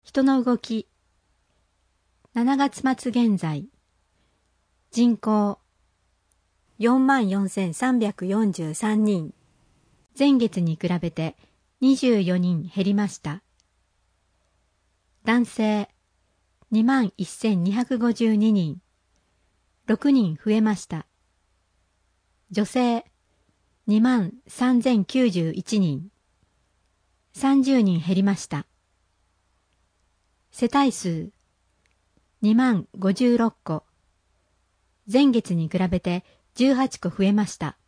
人の動き。7月末現在。人口。44,343人。前月に比べて24人減りました。男性。21,252人。6人増えました。女性。23,091人。30人減りました。世帯数。20,056戸。前月に比べて18戸増えました。